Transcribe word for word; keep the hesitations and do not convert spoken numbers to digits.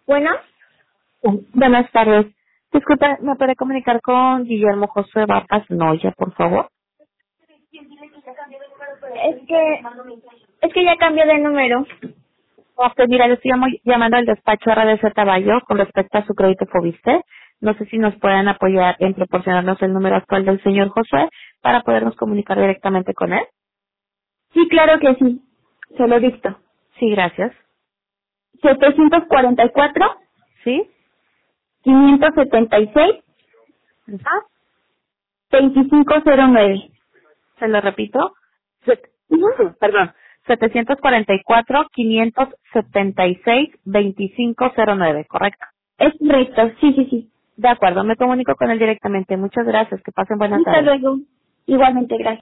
Bueno, Buenas tardes. Disculpa, ¿me puede comunicar con Guillermo José Vargas Noya, por favor? es que es que ya cambió de número. Ok, mira, le estoy llamo- llamando al despacho R D Z Bayo con respecto a su crédito Fobiste. No sé si nos pueden apoyar en proporcionarnos el número actual del señor Josué para podernos comunicar directamente con él. Sí, claro que sí. Se lo dicto. Sí, gracias. setecientos cuarenta y cuatro, ¿Sí? quinientos setenta y seis, Ajá. veinticinco cero nueve. Se lo repito. Set- Ujú. Perdón. setecientos cuarenta y cuatro, quinientos setenta y seis, veinticinco cero nueve, ¿correcto? Es correcto, sí, sí, sí. De acuerdo, me comunico con él directamente. Muchas gracias. Que pasen buenas Hasta tardes. luego. Igualmente, gracias.